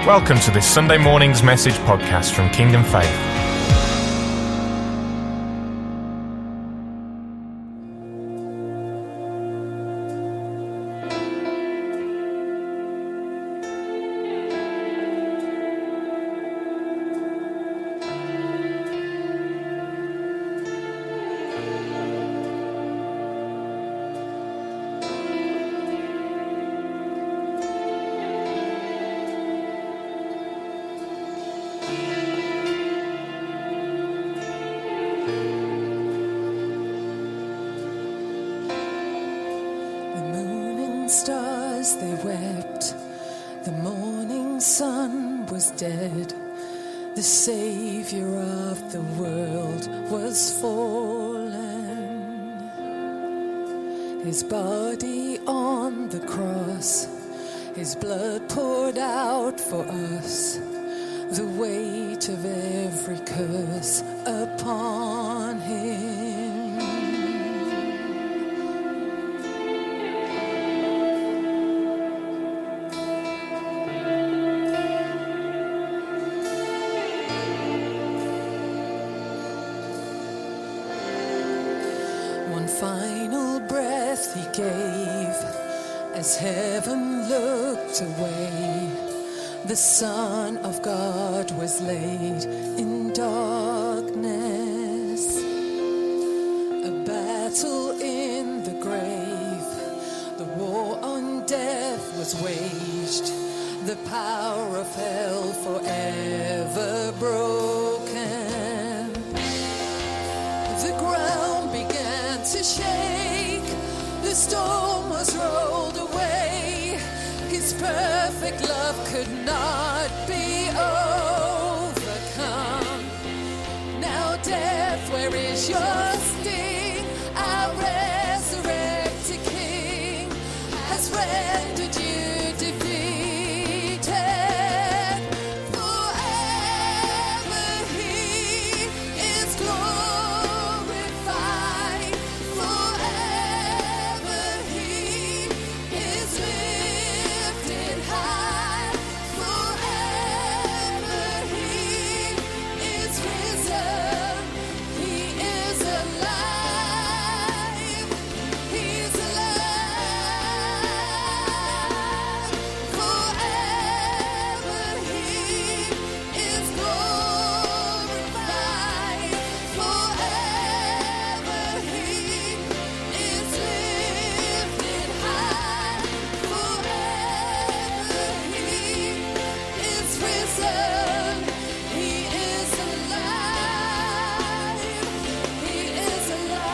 Welcome to this Sunday morning's message podcast from Kingdom Faith. Stars they wept, the morning sun was dead, the Saviour of the world was fallen. His body on the cross, his blood poured out for us, the weight of every curse upon him. One final breath he gave as heaven looked away. The Son of God was laid in darkness. A battle in the grave, the war on death was waged. The power of hell forever broken. The ground began to shake, the storm was rolled away. His perfect love could not be overcome. Now death, where is your sting? Our resurrected King has rendered you defeated. Forever he is glorified. Forever he is lifted high. Forever he is risen. He is alive. He's alive. Forever he is glorified. Forever he is lifted high. Forever he is risen. He is alive. He is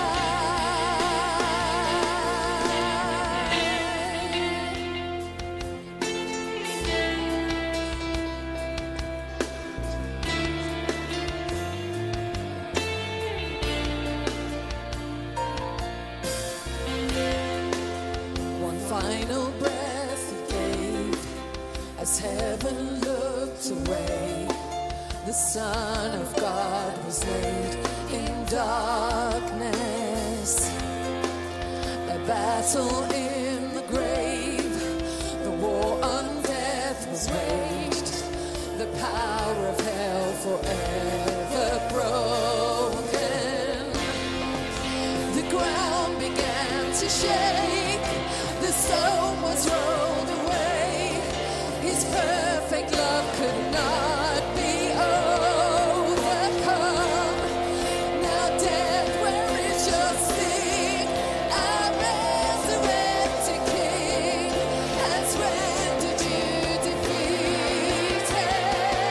One final breath he gave as heaven looked away. The Son of God was laid in darkness. A battle in the grave, the war on death was waged. The power of hell forever broken. The ground began to shake, the stone was rolled away. His perfect love could not be overcome. Now death, where is your sting? Our resurrected King has rendered you defeated.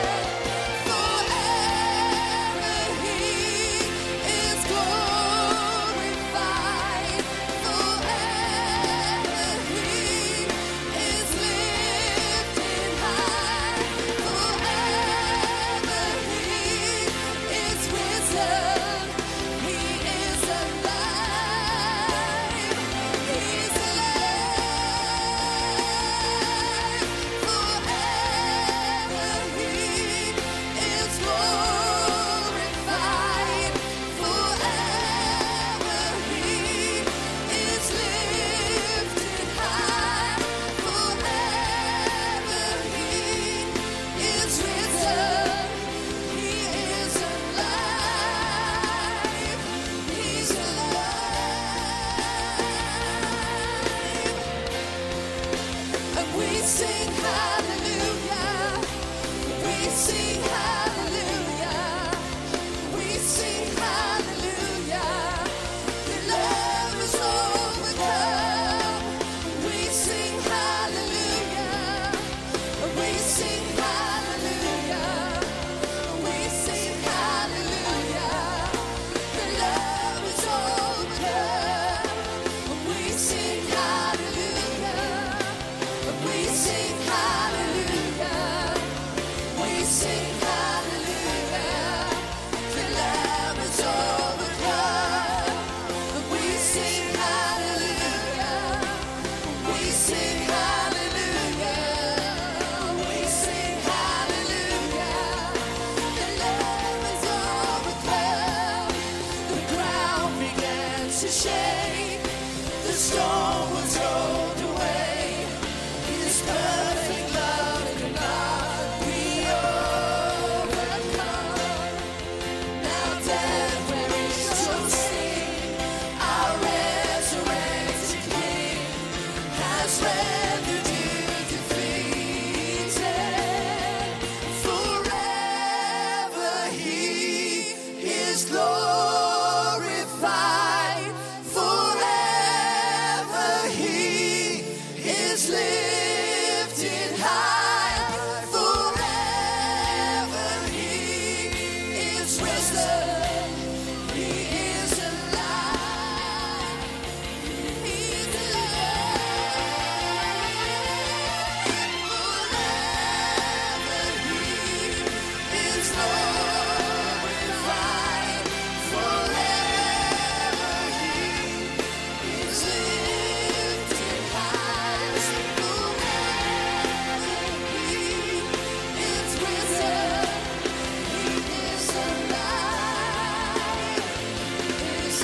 Forever he is glorified. Forever he is lifted high. Forever to shake. The storm was rolled away. His perfect love could not be overcome. Now death, where is your sting? Our resurrected King has rendered you defeated. Forever He is glorified. Forever He is lifted high. Forever He is risen. He is alive. He's alive. Forever He is glorified. Forever He is lifted high. Forever He is risen. He is alive. He's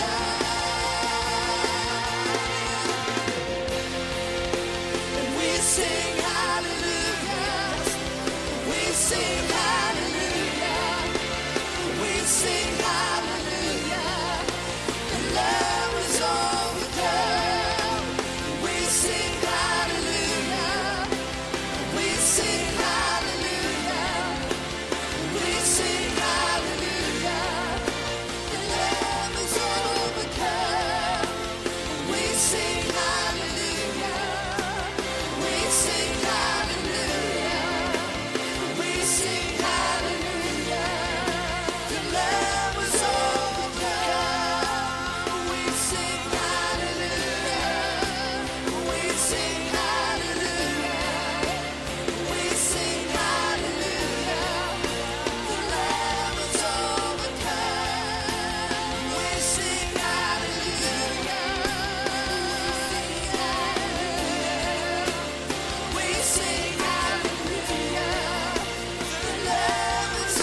alive. And we sing hallelujah. We sing hallelujah. We sing hallelujah. The Lamb is overcome. We sing hallelujah. We sing hallelujah. We sing hallelujah. The Lamb is overcome. We sing hallelujah. We sing hallelujah. We sing hallelujah. The Lamb is overcome. We sing hallelujah. We sing hallelujah. We sing hallelujah. The Lamb is overcome. We sing hallelujah. We sing hallelujah. The Lamb is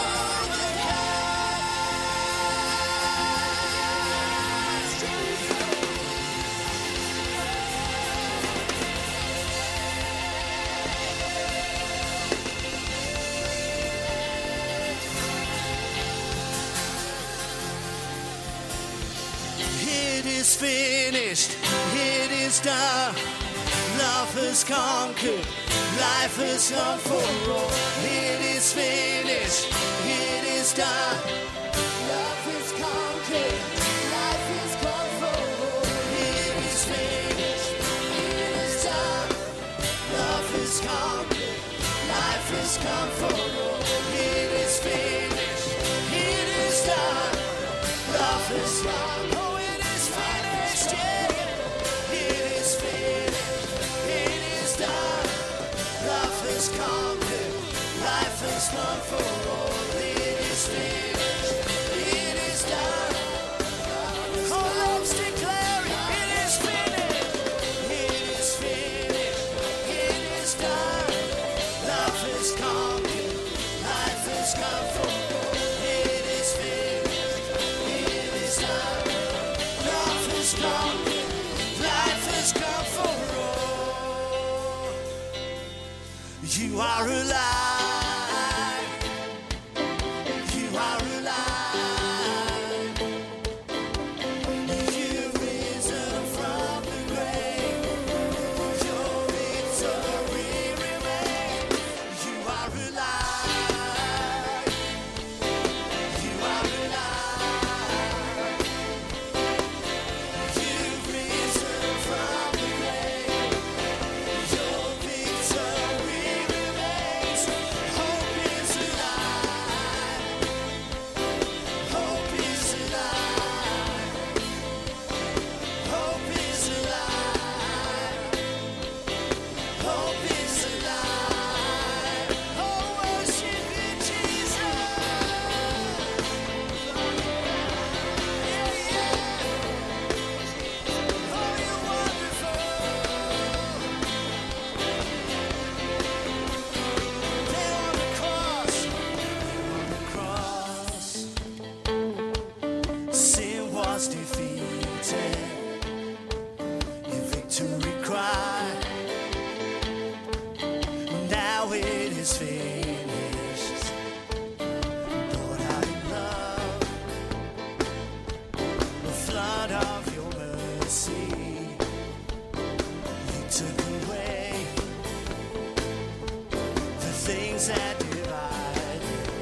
It is finished, it is done. Love has conquered, life has come for all. It is finished, it is done. Love is conquered, life is come for all. It is finished, it is done. Love is conquered, life has come for all. It is finished, it is done. Love is conquered. Oh, it is finished, yeah. It is finished, it is done. Love is conquered, life has come for all. It is finished, it is done. Oh, let's declare it. It is finished, it is finished, it is done. Love is conquered, life has come for all. It is finished, it is done. Love is conquered, life has come for all. You are alive. You are alive. You've risen from the grave. Your victory remains. You are alive. You are alive. You've risen from the grave. Your victory remains. blood of your mercy, you took away the things that divide.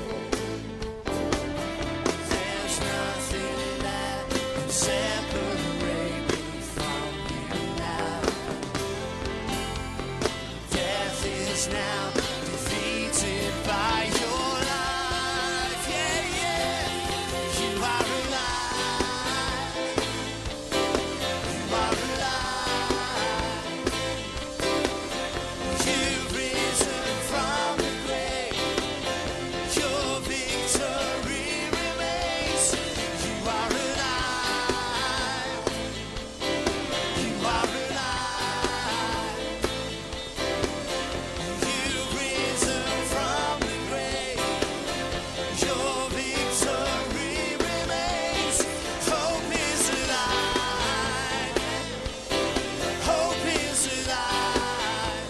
There's nothing that can separate me from you now. Death is now defeated by your life. Yeah, yeah. You are alive. You are alive. You've risen from the grave. Your victory remains. You are alive. You are alive. You've risen from the grave. Your victory remains. Hope is alive. Hope is alive.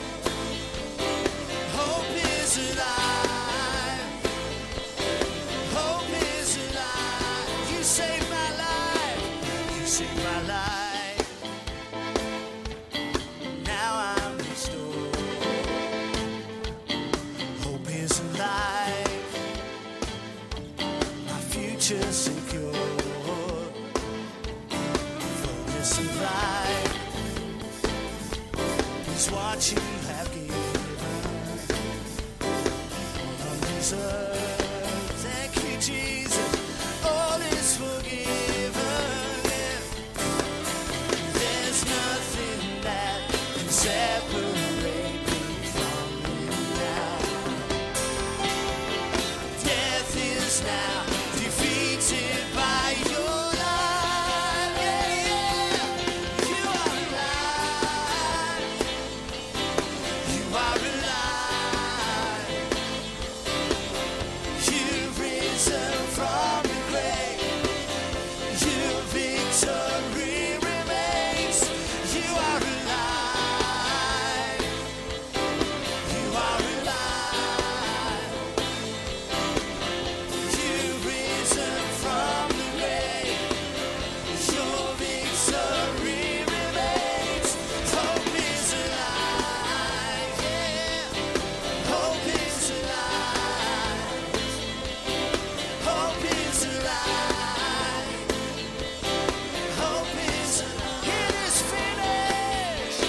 Hope is alive. Hope is alive. You saved my life. You saved my life. Now I'm restored. Hope is alive. My future secure. Focus alive is what you have given. Undeserved. Thank you, Jesus. All is forgiven. Yeah. There's nothing that can separate me from you now. Death is now defeated by your life. Yeah, yeah. You are alive. You are alive. You've risen from the grave. Your victory remains. You are alive. You are alive. You've risen from the grave. Your victory remains. Hope is alive. Yeah. Hope is alive. Hope is alive. Hope is alive. It is finished.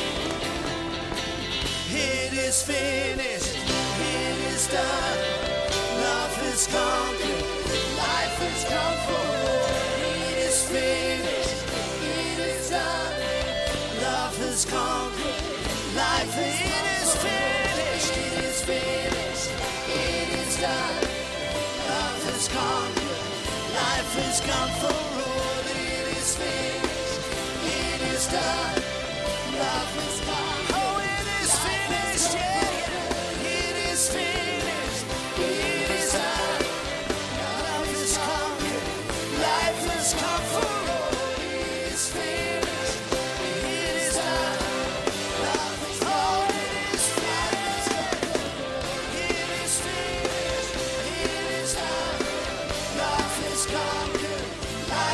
It is finished. It is done. Love has conquered. Life has come forward. It is finished. It is done. Love has conquered. Life it is finished. It is finished. It is done. Love has conquered. Life has come forward. It is finished. It is done. Love has conquered. Oh, it is finished. Yeah, yeah. It is finished. It is done. Love has conquered. Life has come forward. It is finished. It is done. Love has oh, it is finished. It is finished. It is done. Love has conquered.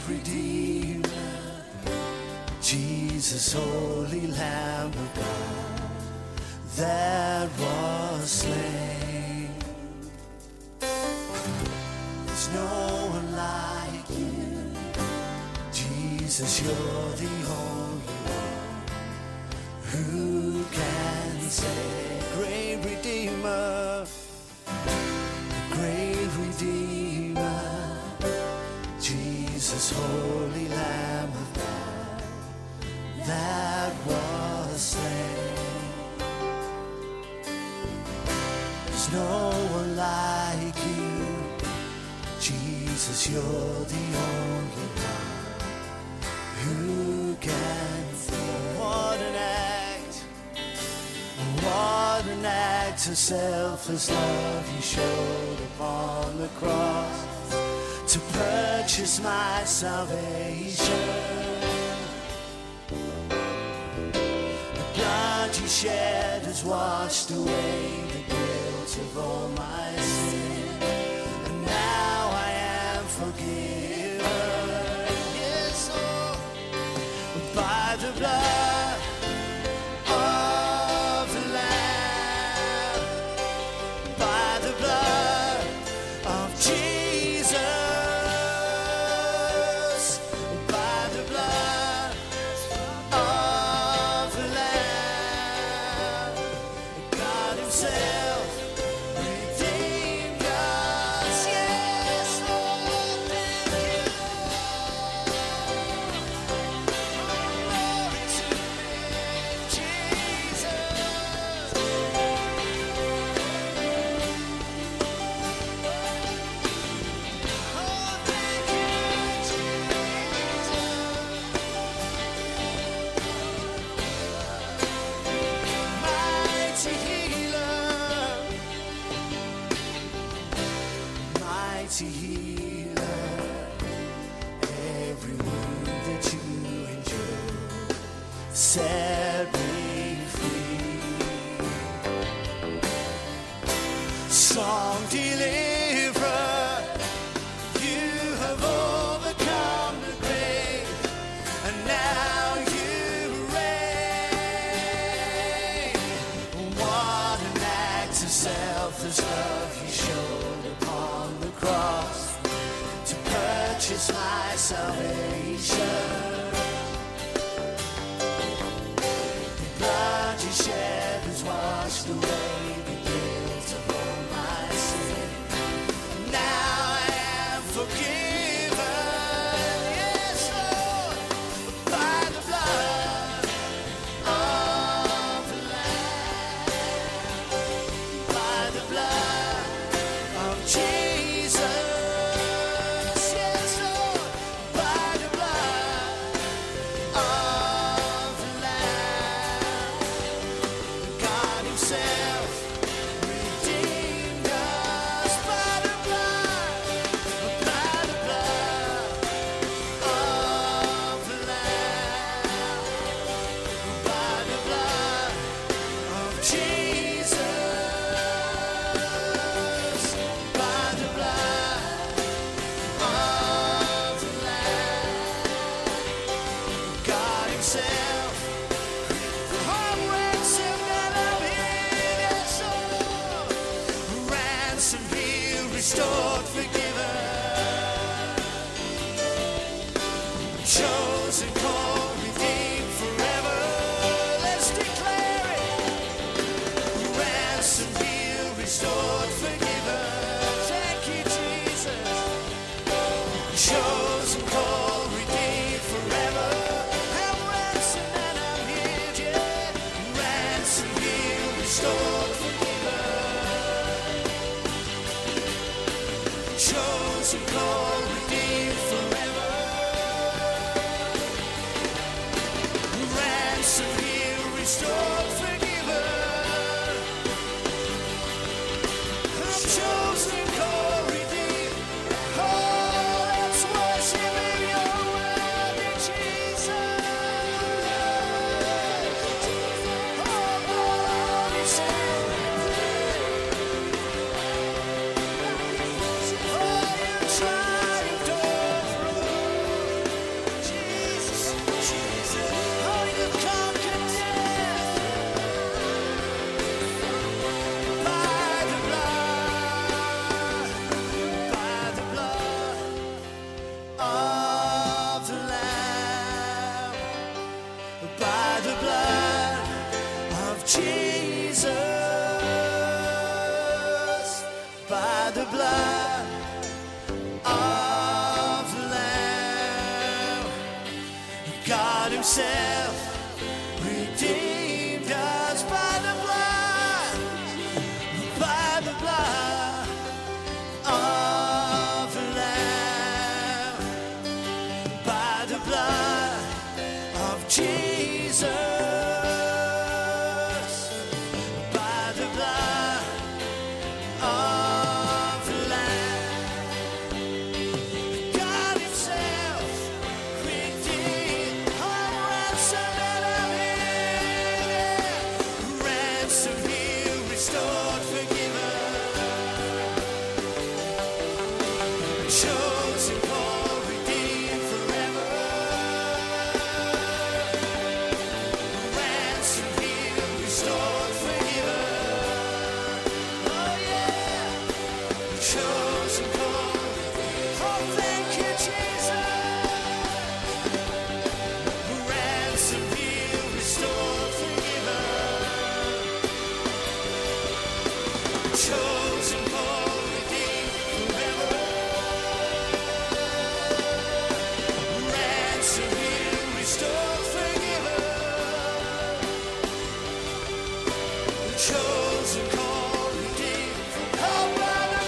Redeemer, Jesus, Holy Lamb of God, that was slain. There's no one like you, Jesus, you're the only one who can save. Great Redeemer, great Redeemer, Jesus, Holy Lamb of God, that was slain. There's no one like you, Jesus, you're the only one who can save. What an act of selfless love you showed upon the cross to purchase my salvation. The blood you shed has washed away the guilt of all my sin, and now I am forgiven. Yes, oh, by the blood of the Lamb, by the blood of Jesus. Set me free. Song deliverer, you have overcome the grave, and now you reign. What an act of selfless love you showed upon the cross to purchase my salvation. Shed has washed away the guilt of all my sin. Now I am forgiven. Yes, Lord, by the blood of the Lamb, by the blood of Jesus. Yes, Lord, by the blood of the Lamb. Himself redeemed us by the blood of the Lamb, by the blood of Jesus, by the blood of the Lamb. God Himself. Restored, forgiven, chosen, called, redeemed forever. Let's declare it. Ransomed, healed, restored, forgiven. Thank you, Jesus. Chosen, called, redeemed forever. I'm ransomed and I'm healed, yeah. Ransomed, healed, restored, forgiven. Chosen, called, redeemed forever. Ransomed, healed, restored, forgiven. I'm chosen, called, redeemed. Oh, let's worship in your word, Jesus. Oh, Lord, you say. Try himself redeemed us by the blood of the Lamb, by the blood of Jesus, by the blood of the Lamb. God himself redeemed, ransom and ransom healed, restored, forgiven, chosen, called, redeemed forever. Ransom healed, restored, forgiven. Oh yeah, chosen, called. Oh, thank you, Jesus. Ransom healed, restored, forgiven. Chosen, called, redeemed forever. Ransom healed, restored, forgiven. Chosen, called, redeemed. Oh, by the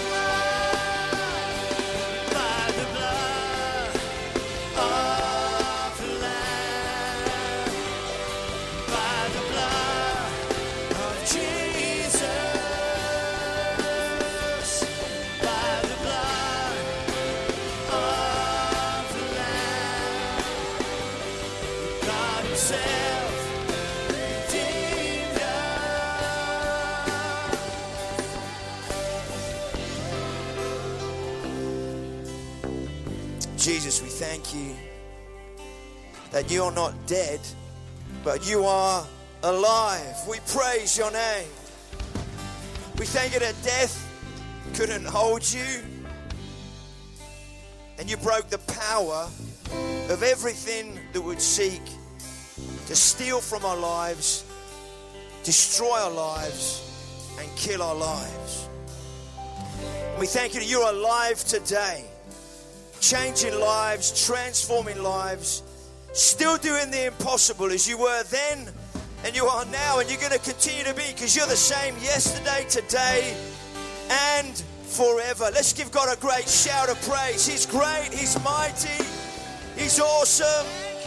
blood of the Lamb, by the blood of Jesus, by the blood of the Lamb. God himself redeemed us. Jesus, we thank you that you are not dead, but you are alive. We praise your name. We thank you that death couldn't hold you, and you broke the power of everything that would seek to steal from our lives, destroy our lives, and kill our lives. We thank you that you're alive today, changing lives, transforming lives, still doing the impossible as you were then and you are now, and you're going to continue to be, because you're the same yesterday, today, and forever. Let's give God a great shout of praise. He's great, he's mighty, he's awesome.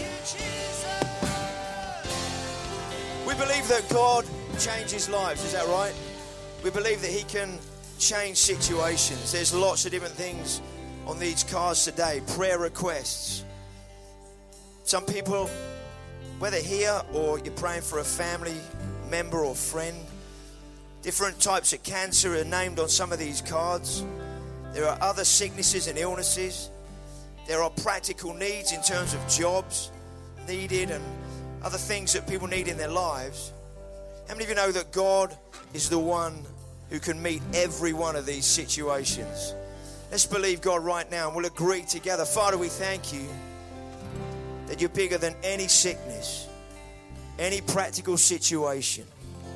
We believe that God changes lives, is that right? We believe that he can change situations. There's lots of different things on these cards today. Prayer requests. Some people, whether here or you're praying for a family member or friend, different types of cancer are named on some of these cards. There are other sicknesses and illnesses. There are practical needs in terms of jobs needed and other things that people need in their lives. How many of you know that God is the one who can meet every one of these situations? Let's believe God right now, and we'll agree together. Father, we thank you that you're bigger than any sickness, any practical situation.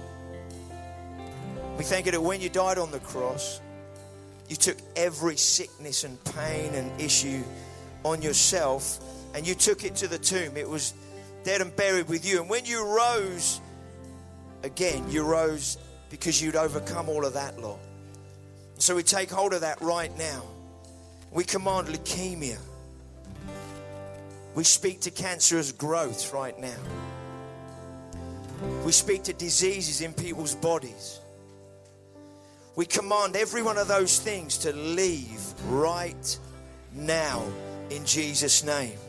We thank you that when you died on the cross, you took every sickness and pain and issue on yourself, and you took it to the tomb. It was dead and buried with you. And when you rose again, you rose because you'd overcome all of that, Lord. So we take hold of that right now. We command leukemia. We speak to cancerous growth right now. We speak to diseases in people's bodies. We command every one of those things to leave right now in Jesus' name.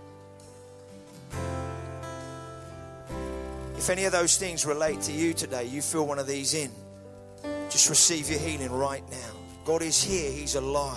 If any of those things relate to you today, you feel one of these in, just receive your healing right now. God is here. He's alive.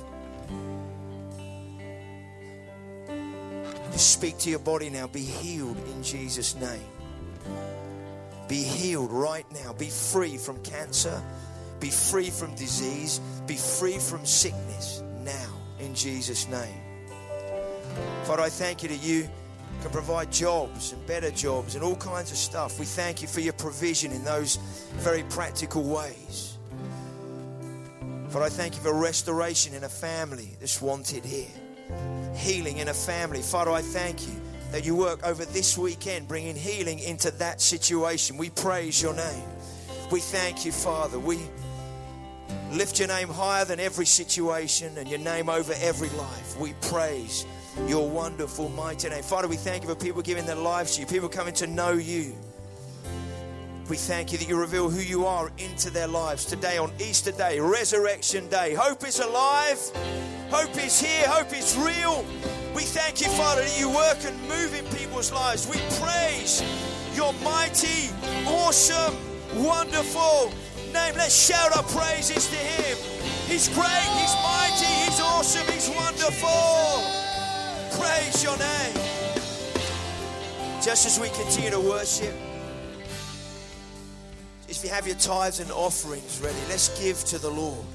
Just speak to your body now. Be healed in Jesus' name. Be healed right now. Be free from cancer. Be free from disease. Be free from sickness now in Jesus' name. Father, I thank you that you can provide jobs and better jobs and all kinds of stuff. We thank you for your provision in those very practical ways. Father, I thank you for restoration in a family that's wanted here. Healing in a family. Father, I thank you that you work over this weekend, bringing healing into that situation. We praise your name. We thank you, Father. We lift your name higher than every situation and your name over every life. We praise your wonderful, mighty name. Father, we thank you for people giving their lives to you, people coming to know you. We thank you that you reveal who you are into their lives today on Easter Day, Resurrection Day. Hope is alive. Hope is here. Hope is real. We thank you, Father, that you work and move in people's lives. We praise your mighty, awesome, wonderful name. Let's shout our praises to him. He's great. He's mighty. He's awesome. He's wonderful. Praise your name. Just as we continue to worship, if you have your tithes and offerings ready, let's give to the Lord.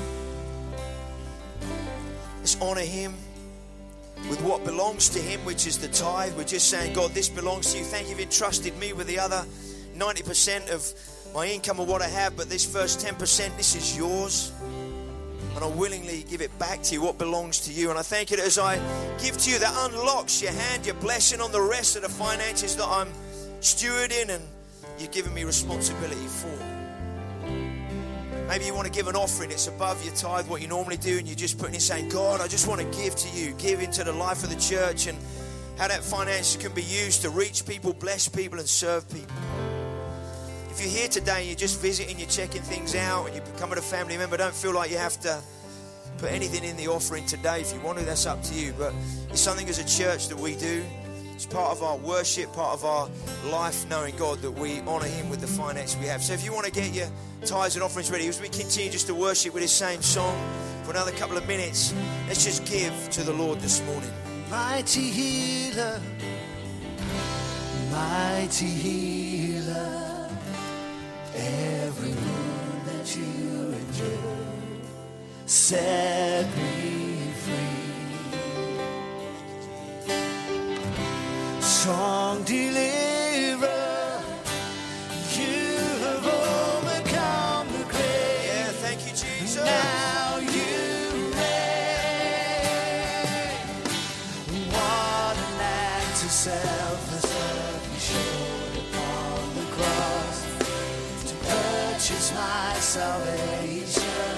Let's honor him with what belongs to him, which is the tithe. We're just saying, God, this belongs to you. Thank you for entrusted me with the other 90% of my income or what I have, but this first 10%, this is yours. And I willingly give it back to you, what belongs to you. And I thank you that as I give to you, that unlocks your hand, your blessing on the rest of the finances that I'm stewarding and you've given me responsibility for. Maybe you want to give an offering, it's above your tithe, what you normally do, and you're just putting in saying, God, I just want to give to you, give into the life of the church and how that finance can be used to reach people, bless people, and serve people. If you're here today and you're just visiting, you're checking things out, and you're becoming a family member, don't feel like you have to put anything in the offering today. If you want to, that's up to you. But it's something as a church that we do. It's part of our worship, part of our life, knowing God that we honor him with the finance we have. So if you want to get your tithes and offerings ready, as we continue just to worship with this same song for another couple of minutes, let's just give to the Lord this morning. Mighty healer, mighty healer, every wound that you endured set me free. Strong deliverer, you have overcome the grave. Yeah, thank you, Jesus. Now you reign. What an act of selfless love you showed upon the cross to purchase my salvation.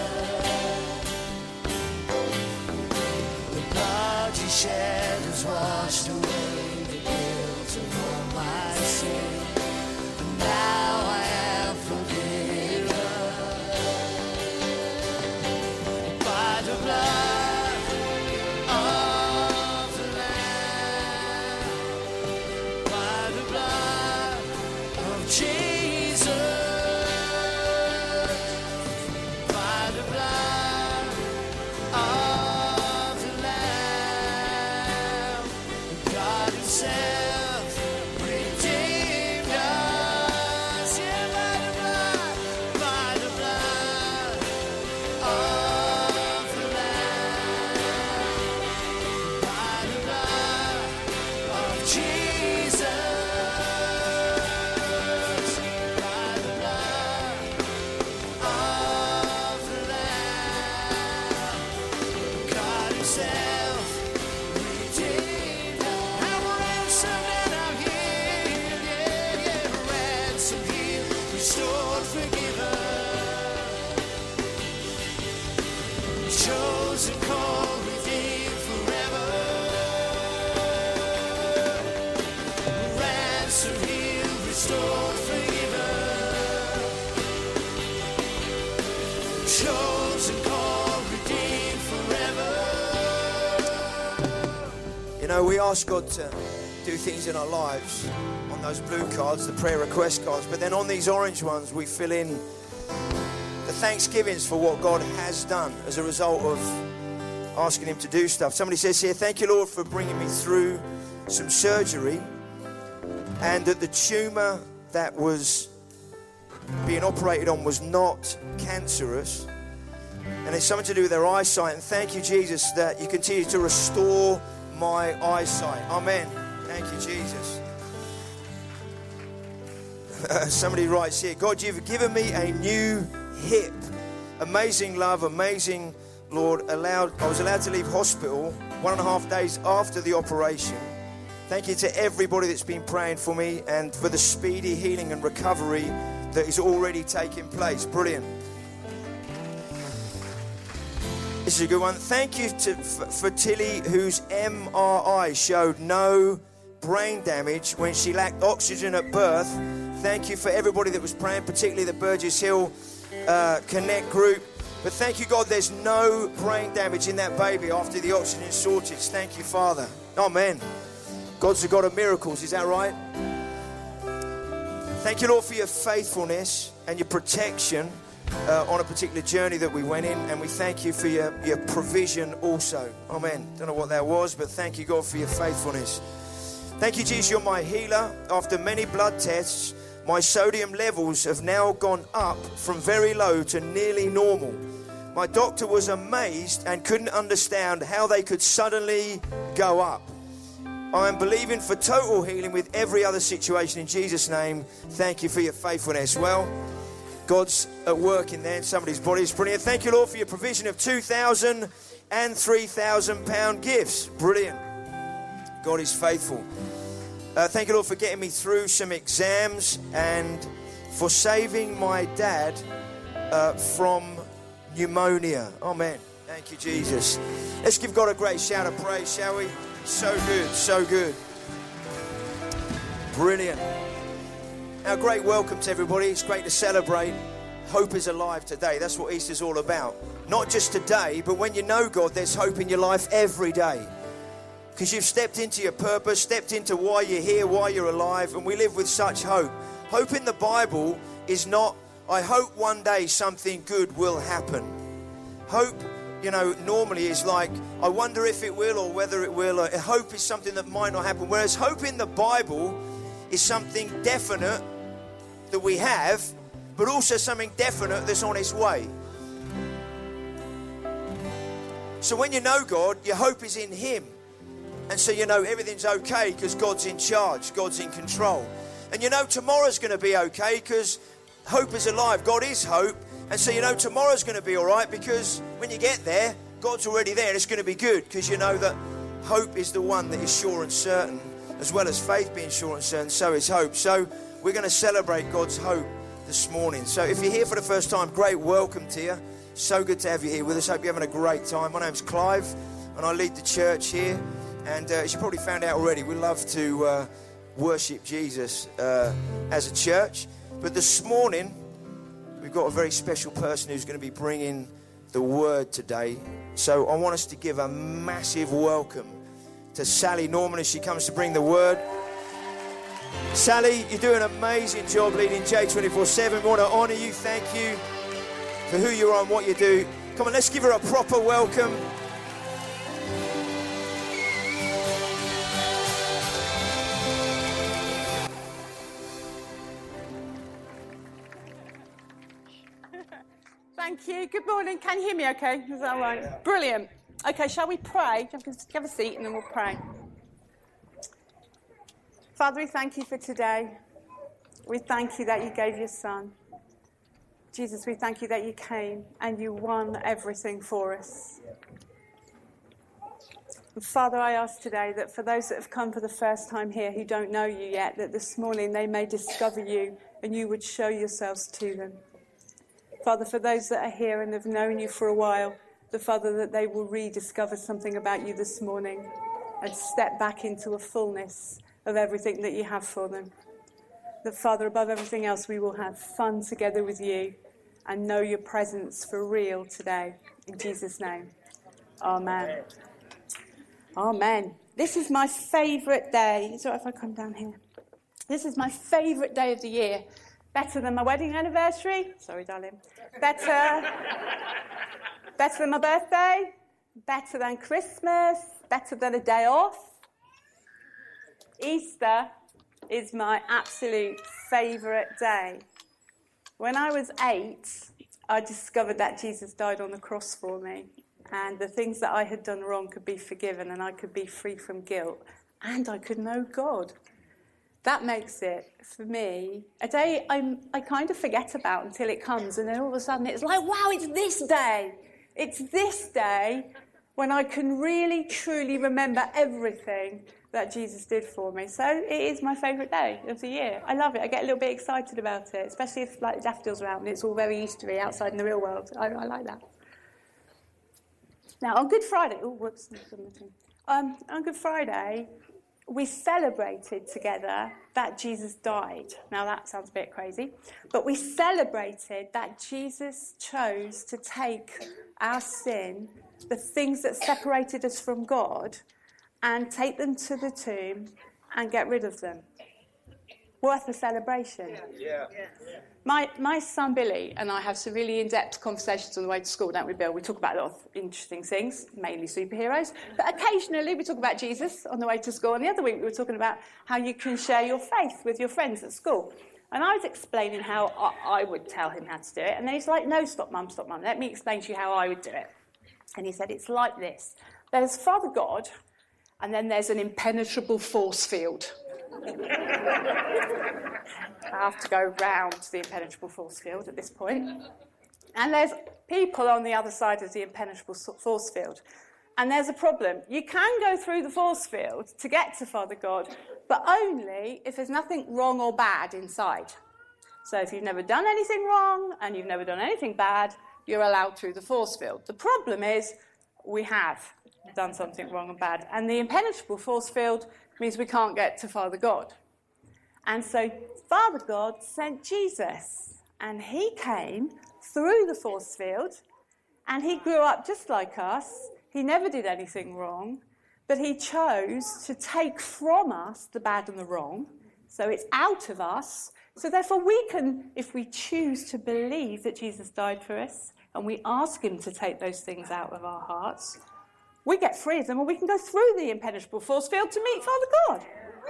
The blood you shed has washed away my sin, and now I am forgiven by the blood of the Lamb, by the blood of Jesus, by the blood of the Lamb, God himself. You know, we ask God to do things in our lives on those blue cards, the prayer request cards, but then on these orange ones we fill in the thanksgivings for what God has done as a result of asking him to do stuff. Somebody says here, thank you, Lord, for bringing me through some surgery, and that the tumour that was being operated on was not cancerous, and it's something to do with their eyesight. And thank you, Jesus, that you continue to restore my eyesight. Amen. Thank you, Jesus. Somebody writes here, God, you've given me a new hip. Amazing love, amazing, Lord. I was allowed to leave hospital 1.5 days after the operation. Thank you to everybody that's been praying for me and for the speedy healing and recovery that is already taking place. Brilliant. This is a good one. Thank you for Tilly, whose MRI showed no brain damage when she lacked oxygen at birth. Thank you for everybody that was praying, particularly the Burgess Hill Connect group. But thank you, God, there's no brain damage in that baby after the oxygen shortage. Thank you, Father. Amen. God's a God of miracles, is that right? Thank you, Lord, for your faithfulness and your protection on a particular journey that we went in, and we thank you for your provision also. Amen. Don't know what that was, but thank you, God, for your faithfulness. Thank you, Jesus, you're my healer. After many blood tests, my sodium levels have now gone up from very low to nearly normal. My doctor was amazed and couldn't understand how they could suddenly go up. I am believing for total healing with every other situation in Jesus' name. Thank you for your faithfulness. Well, God's at work in there in somebody's body. It's brilliant. Thank you, Lord, for your provision of £2,000 and £3,000 gifts. Brilliant. God is faithful. Thank you, Lord, for getting me through some exams and for saving my dad from pneumonia. Amen. Thank you, Jesus. Let's give God a great shout of praise, shall we? So good, so good. Brilliant. Now, great welcome to everybody. It's great to celebrate. Hope is alive today. That's what Easter's all about. Not just today, but when you know God, there's hope in your life every day. Because you've stepped into your purpose, stepped into why you're here, why you're alive, and we live with such hope. Hope in the Bible is not, I hope one day something good will happen. Hope, normally is like, I wonder if it will or whether it will. Hope is something that might not happen. Whereas hope in the Bible is something definite that we have, but also something definite that's on its way. So when you know God, your hope is in Him. And so everything's okay because God's in charge, God's in control. And tomorrow's going to be okay because hope is alive, God is hope. And so tomorrow's going to be all right because when you get there, God's already there and it's going to be good because you know that hope is the one that is sure and certain, as well as faith being sure and certain, so is hope. So we're going to celebrate God's hope this morning. So if you're here for the first time, great welcome to you. So good to have you here with us. Hope you're having a great time. My name's Clive and I lead the church here. And as you probably found out already, we love to worship Jesus as a church. But this morning, we've got a very special person who's going to be bringing the word today. So I want us to give a massive welcome to Sally Norman as she comes to bring the word. Sally, you do an amazing job leading J24/7. We want to honour you. Thank you for who you are and what you do. Come on, let's give her a proper welcome. Thank you. Good morning. Can you hear me okay? Is that all right? Yeah. Brilliant. Okay, shall we pray? Have a seat and then we'll pray. Father, we thank you for today. We thank you that you gave your son. Jesus, we thank you that you came and you won everything for us. And Father, I ask today that for those that have come for the first time here who don't know you yet, that this morning they may discover you and you would show yourselves to them. Father, for those that are here and have known you for a while, the Father, that they will rediscover something about you this morning and step back into a fullness of everything that you have for them. That, Father, above everything else, we will have fun together with you and know your presence for real today. In Jesus' name, amen. Amen. This is my favourite day. Is it all right if I come down here? This is my favourite day of the year. Better than my wedding anniversary. Sorry, darling. Better than my birthday. Better than Christmas. Better than a day off. Easter is my absolute favourite day. When I was 8, I discovered that Jesus died on the cross for me. And the things that I had done wrong could be forgiven and I could be free from guilt. And I could know God. That makes it, for me, a day I kind of forget about until it comes. And then all of a sudden it's like, wow, it's this day. It's this day when I can really, truly remember everything that Jesus did for me. So it is my favourite day of the year. I love it. I get a little bit excited about it, especially if like daffodils are out and it's all very Eastery outside in the real world. I like that. Now, on Good Friday... on Good Friday, we celebrated together that Jesus died. Now, that sounds a bit crazy. But we celebrated that Jesus chose to take our sin, the things that separated us from God, and take them to the tomb and get rid of them. Worth a celebration. Yeah. My son Billy and I have some really in-depth conversations on the way to school, don't we, Bill? We talk about a lot of interesting things, mainly superheroes, but occasionally we talk about Jesus on the way to school. And the other week we were talking about how you can share your faith with your friends at school. And I was explaining how I would tell him how to do it. And then he's like, no, stop, Mum. Let me explain to you how I would do it. And he said, it's like this. There's Father God, and then there's an impenetrable force field. I have to go round the impenetrable force field at this point. And there's people on the other side of the impenetrable force field. And there's a problem. You can go through the force field to get to Father God, but only if there's nothing wrong or bad inside. So if you've never done anything wrong and you've never done anything bad, you're allowed through the force field. The problem is we have done something wrong and bad. And the impenetrable force field means we can't get to Father God. And so Father God sent Jesus, and he came through the force field, and he grew up just like us. He never did anything wrong, but he chose to take from us the bad and the wrong. So it's out of us. So therefore we can, if we choose to believe that Jesus died for us, and we ask him to take those things out of our hearts, we get free of them, and we can go through the impenetrable force field to meet Father God.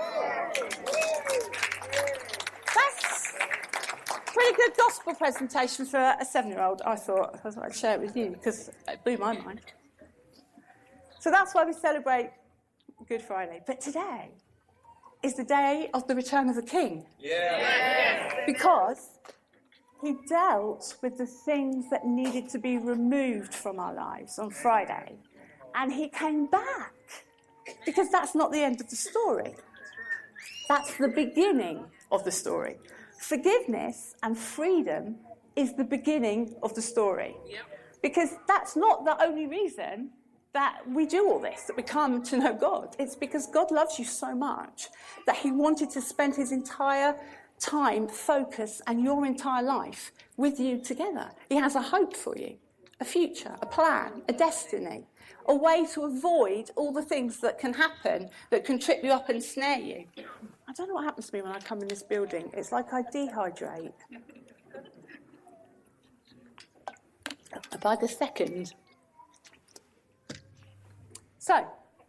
That's a pretty good gospel presentation for a 7-year-old, I thought. I thought I'd share it with you, because it blew my mind. So that's why we celebrate Good Friday. But today is the day of the return of the King. Yeah. Because he dealt with the things that needed to be removed from our lives on Friday. And he came back. Because that's not the end of the story. That's the beginning of the story. Forgiveness and freedom is the beginning of the story. Because that's not the only reason that we do all this, that we come to know God. It's because God loves you so much that he wanted to spend his entire time, focus, and your entire life with you together. He has a hope for you, a future, a plan, a destiny, a way to avoid all the things that can happen that can trip you up and snare you. I don't know what happens to me when I come in this building. It's like I dehydrate. By the second. So,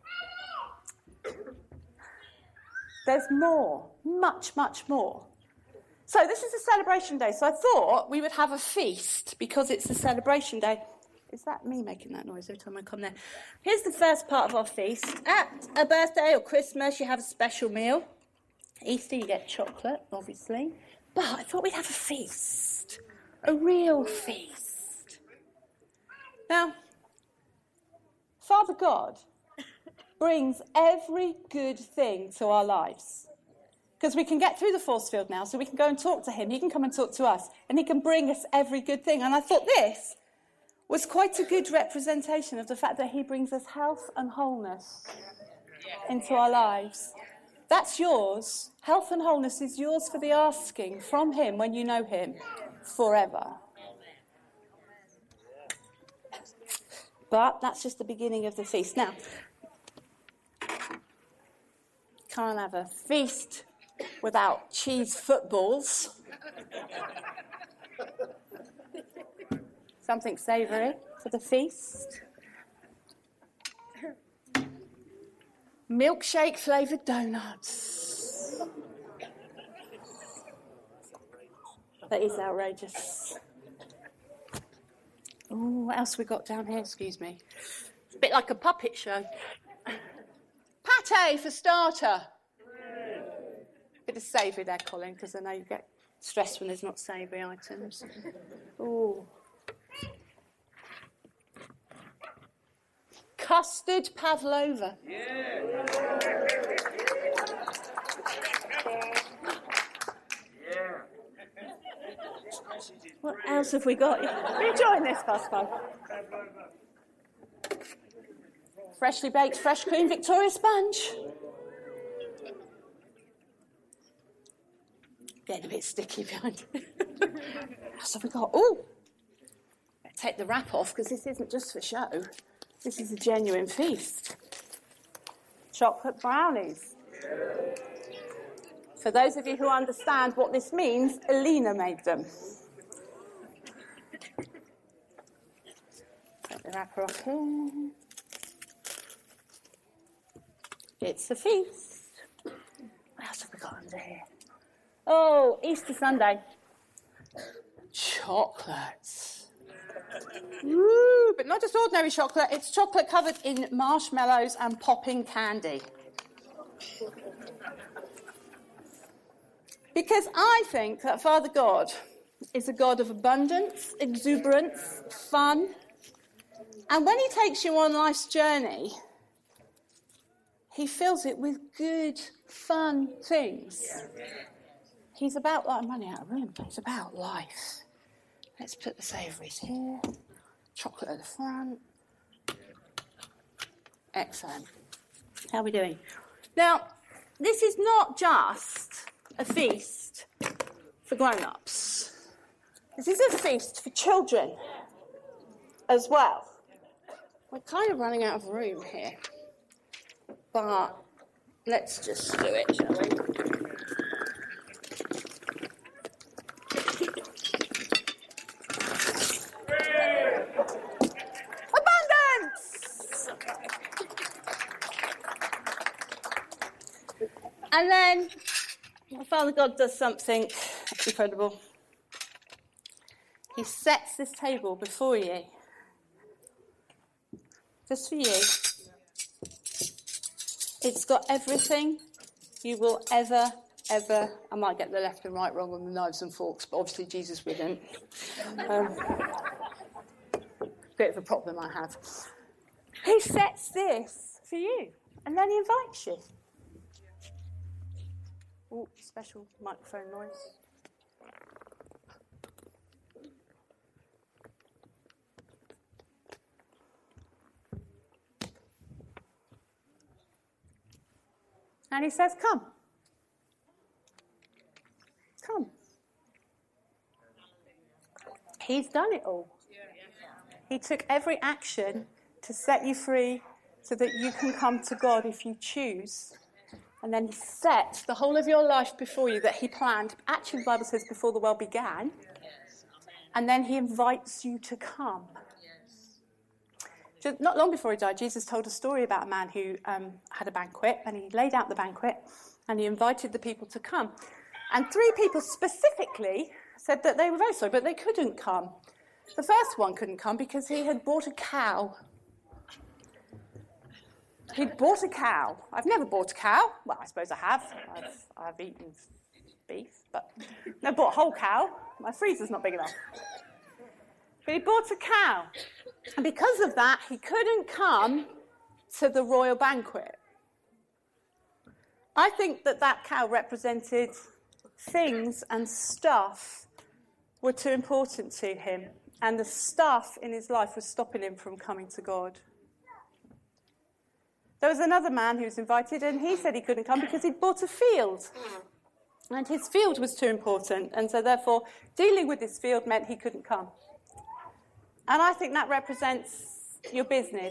there's more, much, much more. So this is a celebration day. So I thought we would have a feast because it's a celebration day. Is that me making that noise every time I come there? Here's the first part of our feast. At a birthday or Christmas, you have a special meal. Easter, you get chocolate, obviously. But I thought we'd have a feast. A real feast. Now, Father God brings every good thing to our lives. Because we can get through the force field now, so we can go and talk to him. He can come and talk to us, and he can bring us every good thing. And I thought this was quite a good representation of the fact that he brings us health and wholeness into our lives. That's yours. Health and wholeness is yours for the asking from him when you know him forever. But that's just the beginning of the feast. Now, can't have a feast without cheese footballs. Something savoury for the feast. Milkshake flavoured donuts. That is outrageous. Oh, what else we got down here? Excuse me. It's a bit like a puppet show. Pate for starter. Bit of savoury there, Colin, because I know you get stressed when there's not savoury items. Oh. Custard pavlova. Yeah. What else have we got? You enjoying this, Pascal? Freshly baked, fresh cream Victoria sponge. Getting a bit sticky behind it. What else have we got? Oh, take the wrap off because this isn't just for show. This is a genuine feast. Chocolate brownies. For those of you who understand what this means, Alina made them. Take the wrapper off here. It's a feast. What else have we got under here? Oh, Easter Sunday. Chocolates. Woo, but not just ordinary chocolate. It's chocolate covered in marshmallows and popping candy. Because I think that Father God is a God of abundance, exuberance, fun. And when he takes you on life's journey, he fills it with good, fun things. He's about, like, I'm running out of room, but he's about life. Let's put the savouries here. Chocolate at the front. Excellent. How are we doing? Now, this is not just a feast for grown-ups. This is a feast for children as well. We're kind of running out of room here. But let's just do it, shall we? And then Father God does something incredible. He sets this table before you, just for you. It's got everything you will ever, I might get the left and right wrong on the knives and forks, but obviously Jesus wouldn't. Bit of a problem I have. He sets this for you, and then he invites you. Oh, special microphone noise. And he says, come. Come. He's done it all. He took every action to set you free so that you can come to God if you choose. And then he set the whole of your life before you that he planned. Actually, the Bible says before the world began. And then he invites you to come. Just not long before he died, Jesus told a story about a man who had a banquet, and he laid out the banquet, and he invited the people to come. And 3 people specifically said that they were very sorry, but they couldn't come. The first one couldn't come because he had bought a cow. He'd bought a cow. I've never bought a cow. Well, I suppose I have. I've eaten beef, but I bought a whole cow. My freezer's not big enough. But he bought a cow. And because of that, he couldn't come to the royal banquet. I think that cow represented things and stuff were too important to him. And the stuff in his life was stopping him from coming to God. There was another man who was invited, and he said he couldn't come because he'd bought a field. And his field was too important, and so therefore dealing with this field meant he couldn't come. And I think that represents your business.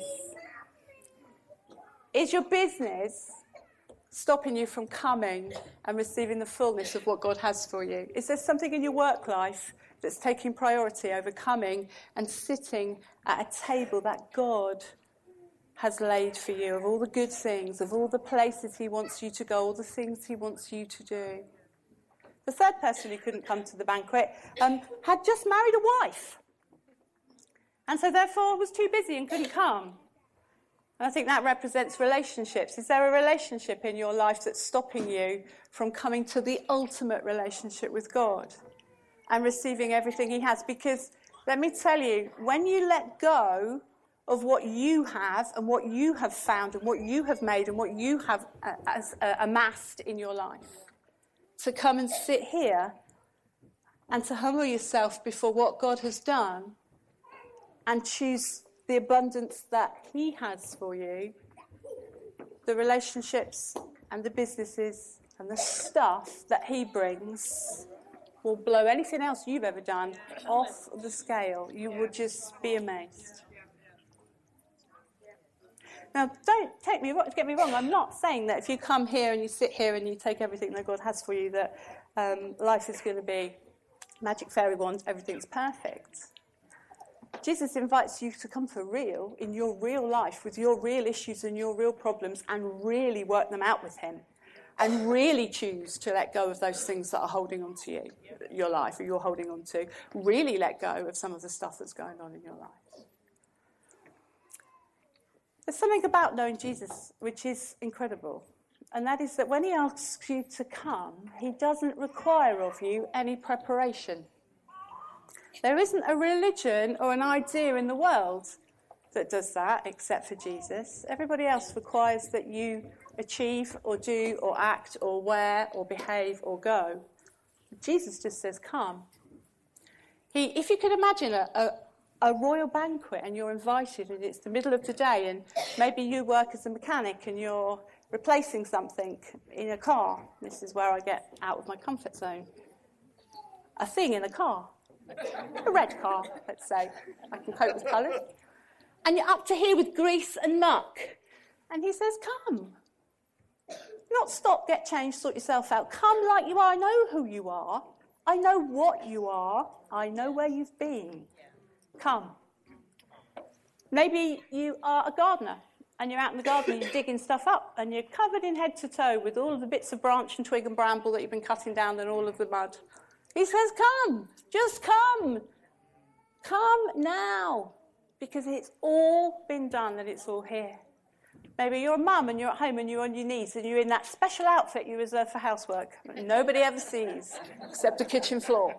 Is your business stopping you from coming and receiving the fullness of what God has for you? Is there something in your work life that's taking priority over coming and sitting at a table that God has laid for you, of all the good things, of all the places he wants you to go, all the things he wants you to do? The third person who couldn't come to the banquet had just married a wife, and so therefore was too busy and couldn't come. And I think that represents relationships. Is there a relationship in your life that's stopping you from coming to the ultimate relationship with God and receiving everything he has? Because let me tell you, when you let go of what you have and what you have found and what you have made and what you have amassed in your life to come and sit here, and to humble yourself before what God has done and choose the abundance that he has for you, the relationships and the businesses and the stuff that he brings will blow anything else you've ever done off the scale. You would just be amazed. Now, don't get me wrong. I'm not saying that if you come here and you sit here and you take everything that God has for you, that life is going to be magic fairy wand, everything's perfect. Jesus invites you to come for real in your real life with your real issues and your real problems and really work them out with him and really choose to let go of those things that are holding on to your life, or you're holding on to. Really let go of some of the stuff that's going on in your life. There's something about knowing Jesus which is incredible, and that is that when he asks you to come, he doesn't require of you any preparation. There isn't a religion or an idea in the world that does that except for Jesus. Everybody else requires that you achieve or do or act or wear or behave or go. Jesus just says, come. If you could imagine a royal banquet and you're invited and it's the middle of the day and maybe you work as a mechanic and you're replacing something in a car. This is where I get out of my comfort zone. A thing in a car. A red car, let's say. I can cope with colours. And you're up to here with grease and muck. And he says, come. Not stop, get changed, sort yourself out. Come like you are. I know who you are. I know what you are. I know where you've been. Come. Maybe you are a gardener and you're out in the garden and you're digging stuff up and you're covered in head to toe with all of the bits of branch and twig and bramble that you've been cutting down and all of the mud. He says, come. Just come. Come now. Because it's all been done and it's all here. Maybe you're a mum and you're at home and you're on your knees and you're in that special outfit you reserve for housework that nobody ever sees except the kitchen floor.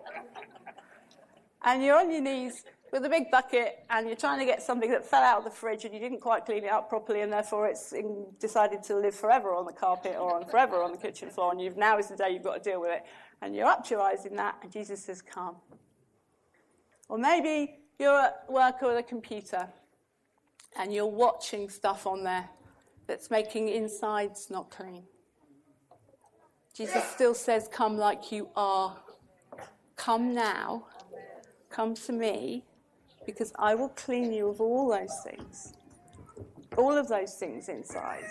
And you're on your knees with a big bucket and you're trying to get something that fell out of the fridge and you didn't quite clean it up properly and therefore it's decided to live forever on the carpet or forever on the kitchen floor and now is the day you've got to deal with it. And you're up to your eyes in that and Jesus says, come. Or maybe you're at work or at a computer and you're watching stuff on there that's making insides not clean. Jesus still says, come like you are. Come now. Come to me, because I will clean you of all those things. All of those things inside.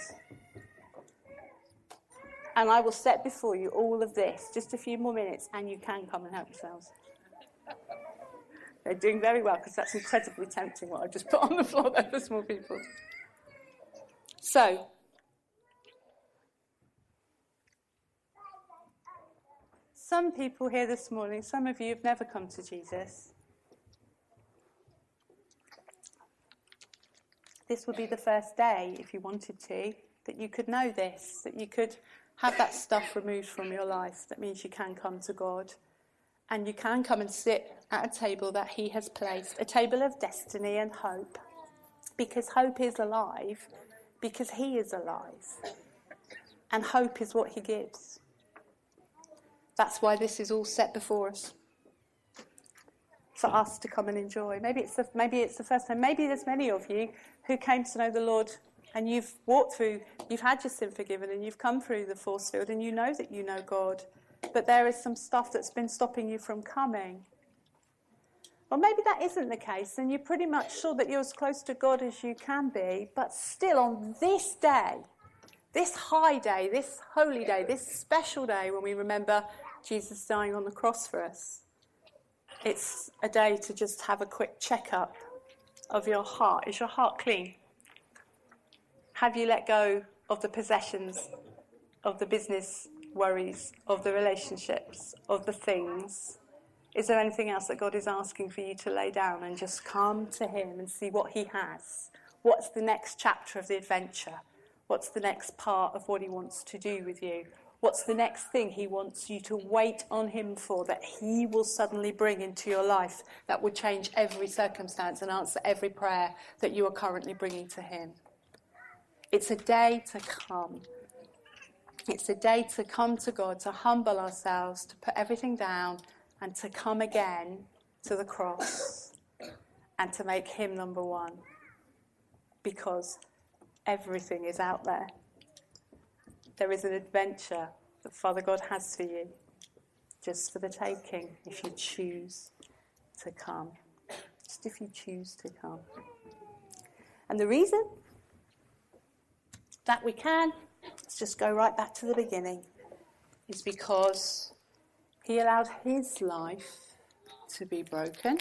And I will set before you all of this. Just a few more minutes, and you can come and help yourselves. They're doing very well, because that's incredibly tempting, what I just put on the floor there for small people. So, some people here this morning, some of you have never come to Jesus. This would be the first day, if you wanted to, that you could know this, that you could have that stuff removed from your life. That means you can come to God. And you can come and sit at a table that he has placed, a table of destiny and hope. Because hope is alive, because he is alive. And hope is what he gives. That's why this is all set before us. For us to come and enjoy. Maybe it's the first time. Maybe there's many of you who came to know the Lord and you've walked through, you've had your sin forgiven and you've come through the force field and you know that you know God. But there is some stuff that's been stopping you from coming. Or maybe that isn't the case and you're pretty much sure that you're as close to God as you can be. But still on this day, this high day, this holy day, this special day when we remember Jesus dying on the cross for us, it's a day to just have a quick checkup of your heart. Is your heart clean? Have you let go of the possessions, of the business worries, of the relationships, of the things? Is there anything else that God is asking for you to lay down and just come to him and see what he has? What's the next chapter of the adventure? What's the next part of what he wants to do with you? What's the next thing he wants you to wait on him for, that he will suddenly bring into your life that will change every circumstance and answer every prayer that you are currently bringing to him? It's a day to come. It's a day to come to God, to humble ourselves, to put everything down and to come again to the cross and to make him number one, because everything is out there. There is an adventure that Father God has for you, just for the taking, if you choose to come. Just if you choose to come. And the reason that we can, let's just go right back to the beginning, is because he allowed his life to be broken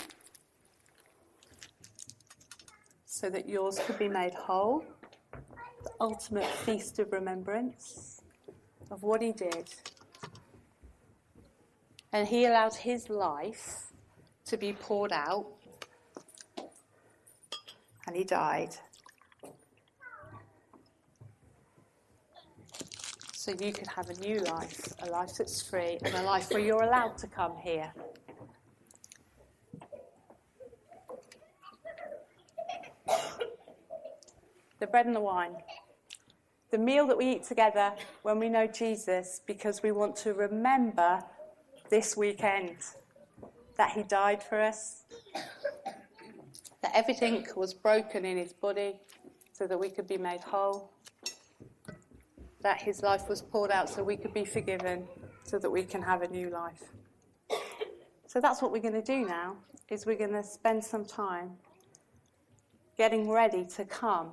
so that yours could be made whole. The ultimate feast of remembrance of what he did. And he allowed his life to be poured out, and he died. So you could have a new life, a life that's free, and a life where you're allowed to come here. The bread and the wine. The meal that we eat together when we know Jesus, because we want to remember this weekend that he died for us, that everything was broken in his body so that we could be made whole, that his life was poured out so we could be forgiven, so that we can have a new life. So that's what we're going to do now, is we're going to spend some time getting ready to come.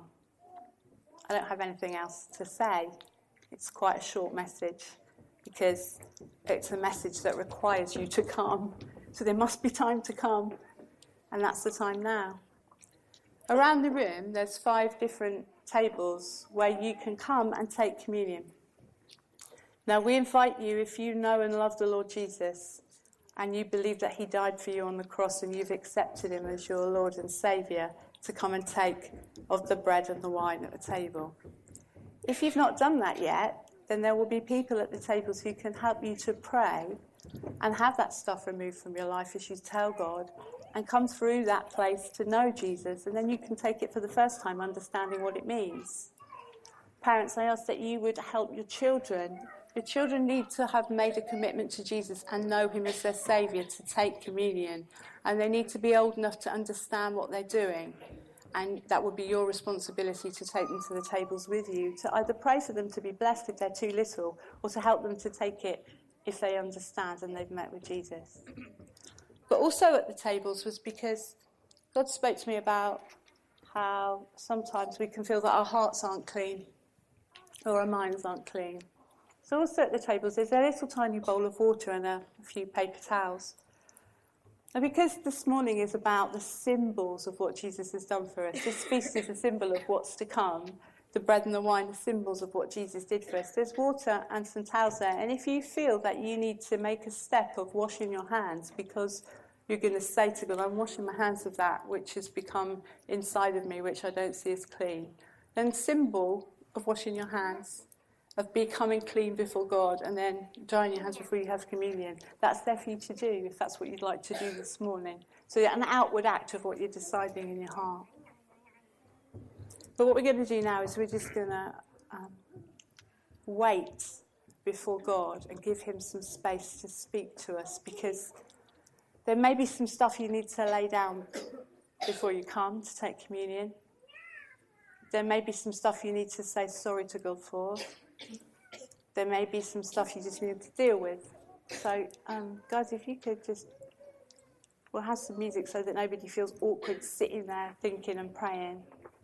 I don't have anything else to say. It's quite a short message because it's a message that requires you to come. So there must be time to come, and that's the time now. Around the room, there's 5 different tables where you can come and take communion. Now, we invite you, if you know and love the Lord Jesus, and you believe that he died for you on the cross and you've accepted him as your Lord and Saviour, to come and take of the bread and the wine at the table. If you've not done that yet, then there will be people at the tables who can help you to pray and have that stuff removed from your life as you tell God, and come through that place to know Jesus, and then you can take it for the first time, understanding what it means. Parents, I ask that you would help your children. Your children need to have made a commitment to Jesus and know him as their Saviour to take communion. And they need to be old enough to understand what they're doing. And that would be your responsibility to take them to the tables with you, to either pray for them to be blessed if they're too little, or to help them to take it if they understand and they've met with Jesus. But also at the tables was because God spoke to me about how sometimes we can feel that our hearts aren't clean or our minds aren't clean. So also at the tables there's a little tiny bowl of water and a few paper towels. And because this morning is about the symbols of what Jesus has done for us, this feast is a symbol of what's to come, the bread and the wine are symbols of what Jesus did for us. There's water and some towels there. And if you feel that you need to make a step of washing your hands because you're going to say to God, I'm washing my hands of that which has become inside of me, which I don't see as clean, then symbol of washing your hands, of becoming clean before God, and then drying your hands before you have communion. That's there for you to do if that's what you'd like to do this morning. So an outward act of what you're deciding in your heart. But what we're going to do now is we're just going to wait before God and give him some space to speak to us, because there may be some stuff you need to lay down before you come to take communion. There may be some stuff you need to say sorry to God for. There may be some stuff you just need to deal with. So, guys, if you could just... We'll have some music so that nobody feels awkward sitting there thinking and praying.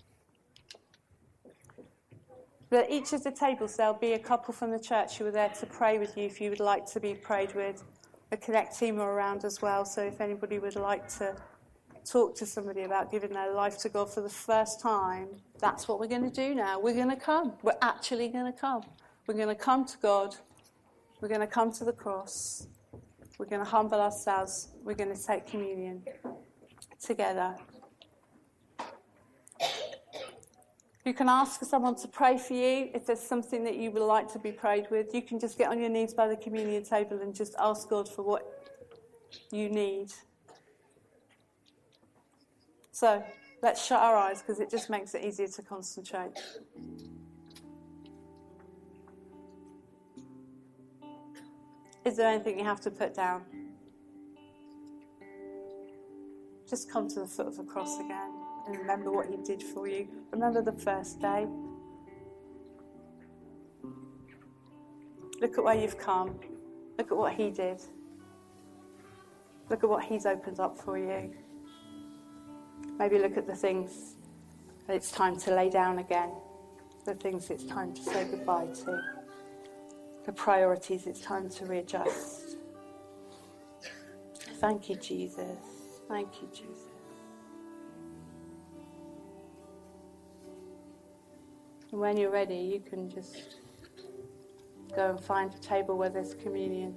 But at each of the tables, there'll be a couple from the church who are there to pray with you if you would like to be prayed with. The Connect team are around as well, so if anybody would like to talk to somebody about giving their life to God for the first time, that's what we're going to do now. We're going to come. We're actually going to come. We're going to come to God. We're going to come to the cross. We're going to humble ourselves. We're going to take communion together. You can ask for someone to pray for you. If there's something that you would like to be prayed with, you can just get on your knees by the communion table and just ask God for what you need. So let's shut our eyes, because it just makes it easier to concentrate. Is there anything you have to put down? just come to the foot of the cross again and remember what he did for you. Remember the first day. Look at where you've come. Look at what he did. Look at what he's opened up for you. Maybe look at the things that it's time to lay down again. The things it's time to say goodbye to. The priorities it's time to readjust. Thank you, Jesus. Thank you, Jesus. And when you're ready, you can just go and find a table where there's communion.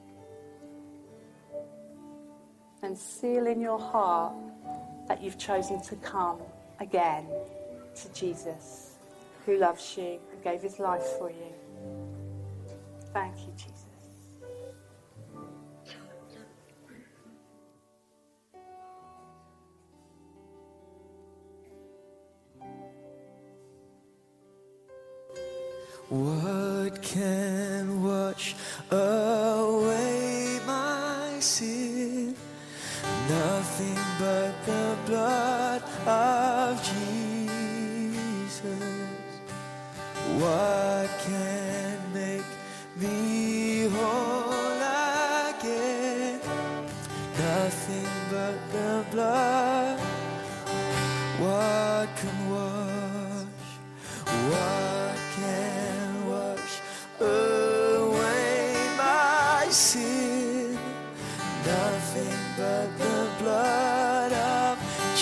And seal in your heart that you've chosen to come again to Jesus, who loves you, who gave his life for you. Thank you, Jesus. What can wash away my sin? Nothing but the blood of Jesus. What can make me whole again? Nothing but the blood. What can wash? What can wash away my sin? Nothing but the blood of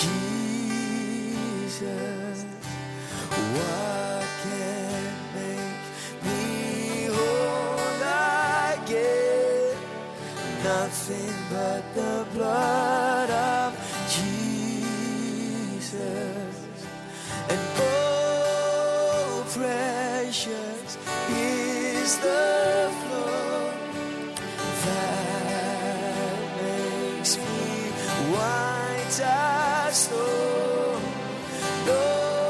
Jesus. What can make me whole again? Nothing but the blood of Jesus. And oh, precious is the flow that makes me white as snow. No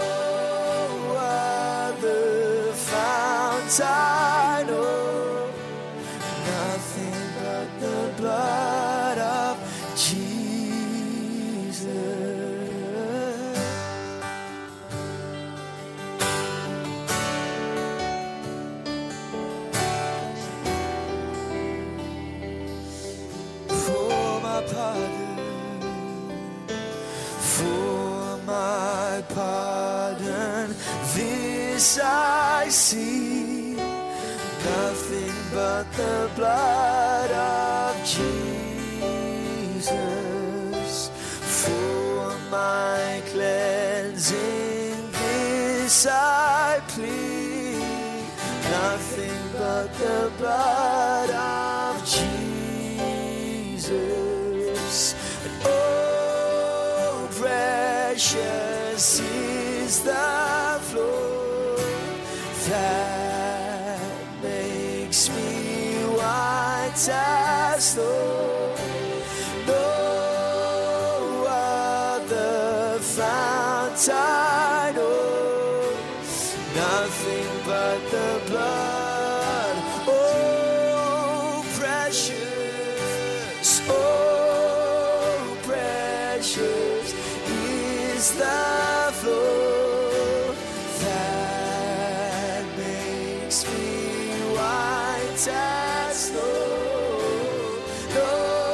other fount I know. Nothing but the blood of Jesus. For my pardon, this I see, nothing but the blood of Jesus. For my cleansing, this I plead, nothing but the blood of Jesus. And oh, precious is the flow that makes me white as snow. No other fount I know. Nothing but the blood. Oh, precious. Oh, precious is the flow that makes me white as snow. No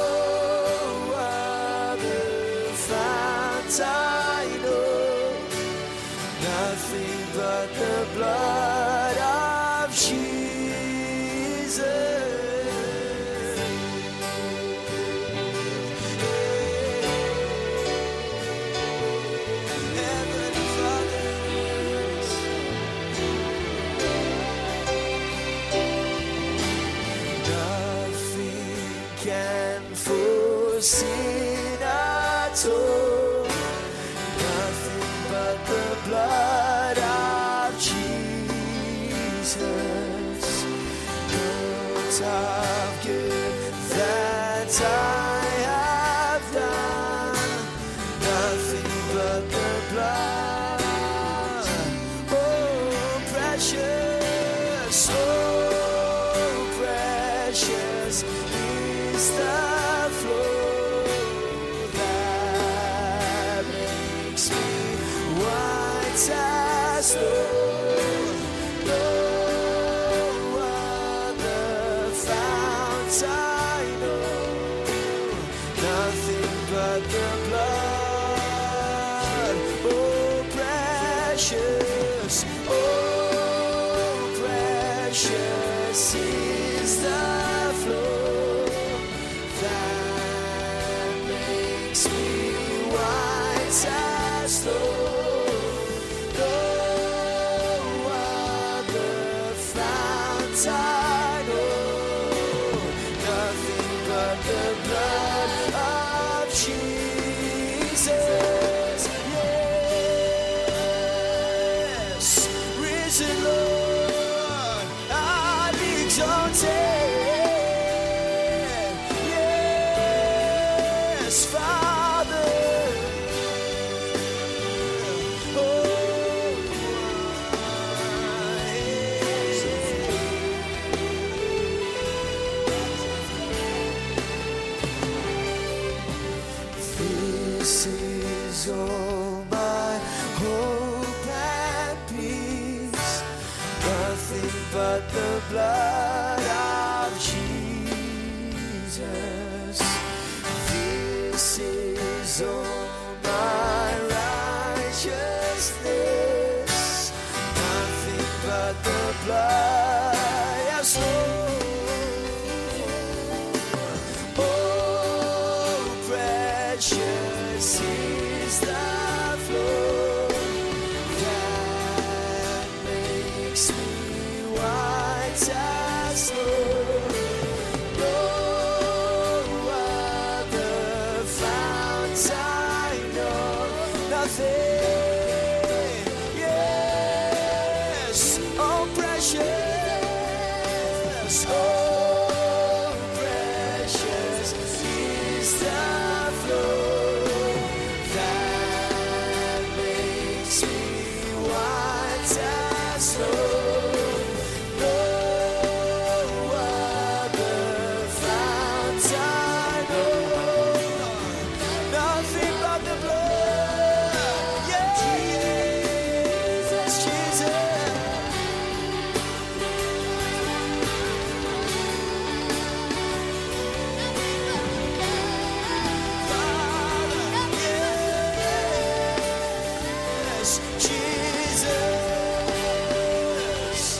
other fount I know. Nothing but the blood of Jesus. Heavenly Father, nothing can for sin atone. Nothing but the blood of Jesus. Guilt of good that I have done. Nothing but the blood. Oh, precious, oh, precious is the flow that I know. Nothing but the blood. Oh, precious. Oh, precious is the flow that makes me white as snow. No other fount I know. Nothing but the blood of Jesus. Yes, risen Lord, I'm exalted. Yes, Father. This is all my hope and peace. Nothing but the blood of Jesus. This is all my righteousness. Nothing but the blood. Yes, Lord. Oh, precious is the flow that makes me white as snow. No other fount I know. Nothing. Yes. Oh, precious. Oh, precious is the flow that makes me white as snow. No other fount I know. Nothing but the blood. Yeah, Jesus, Jesus. Yes, Jesus.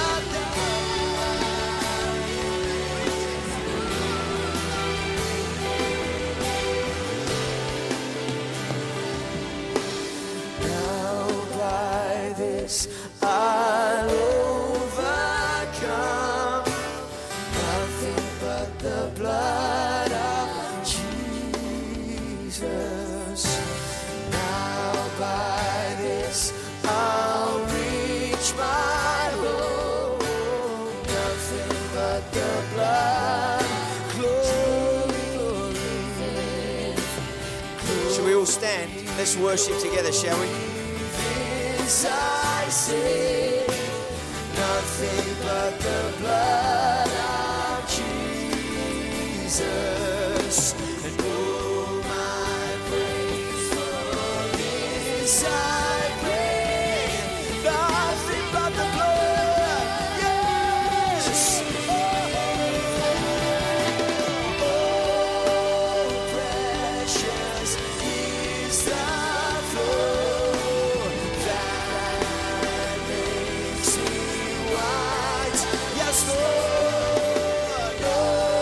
Now by this I'll overcome. Nothing but the blood of Jesus. Now by this I'll reach my goal. Nothing but the blood. Glory, glory. Shall we all stand? Let's worship together, shall we? This I say, nothing but the blood of Jesus. And oh, my praise for this I pray. Nothing but the blood, yes. Oh, precious is the flow that makes me white. Yes, Lord. No